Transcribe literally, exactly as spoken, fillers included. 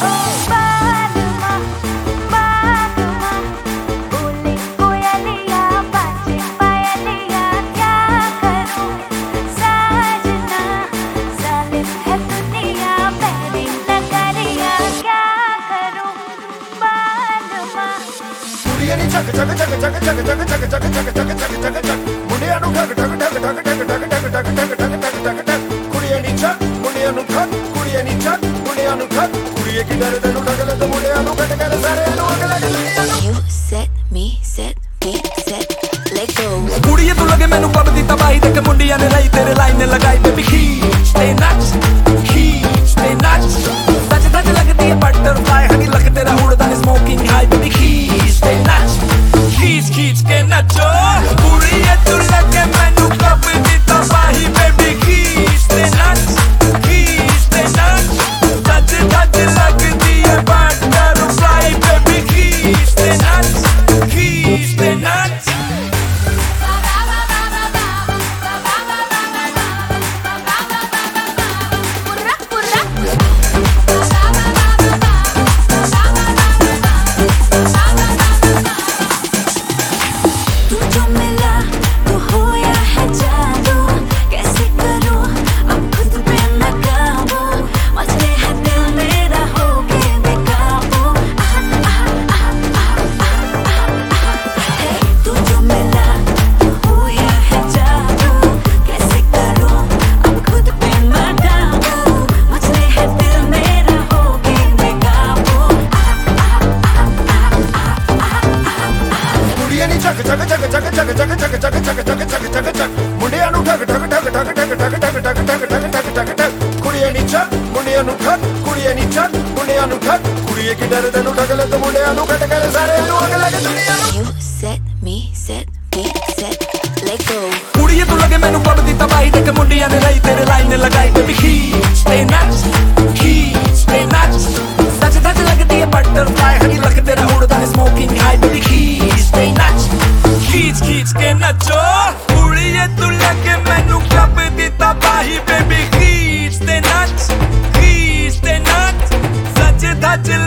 चक चक चक चक चक चक चक चक चक चक चक चक चक मुंडिया नु ठक ठक ठक ठक ठक ठक ठक ठक ठक ठक ठक ठक कुड़िया नी चक मुंडिया नु ठक कुड़िया नी चक मुंडिया नु ठक कुड़िया की डर तनु ठक ले तो मुंडिया नु कट कर सारे नु अग लग दुनिया नु You set me set me set let go कुड़िया तू लगे मैनू पब दी तबाही देख मुंडिया ने रही तेरे लाइन ने लगाई बेबी खींच ते नच खींच ते नच सच सच लगती है बटरफ्लाई हनी लग तेरा उड़दा है स्मोकिंग हाई बेबी खींच ते नच खींच खींच के नचो कुड़िया तू लगे मैनू पब दी तबाही बेबी खींच ते नच खींच ते नच सच सच लगती है बटरफ्लाई बेबी खींच ते नच खींच ते नच चक चक चक चक चक चक चक चक चक चक चक चक चक मुंडिया नु ठक ठक ठक ठक ठक ठक ठक ठक ठक ठक ठक ठक कुड़िया नी चक मुंडिया नु ठक कुड़िया नी चक मुंडिया नु ठक कुड़िया की डर तनु ठक ले तो मुंडिया नु कट कर सारे नु अग लग दुनिया नु You set me set me set let go कुड़िया तू लगे मैनू पब दी तबाही देख मुंडिया ने रही तेरे लाइन ने लगाई बेबी खींच ते नच खींच ते नच सच सच लगती है बटरफ्लाई हनी लग तेरा उड़दा है स्मोकिंग हाई बेबी खींच ते नच खींच खींच के नचो कुड़िया तू लगे मैनू पब दी तबाही बेबी खींच ते नच खींच ते नच सच सच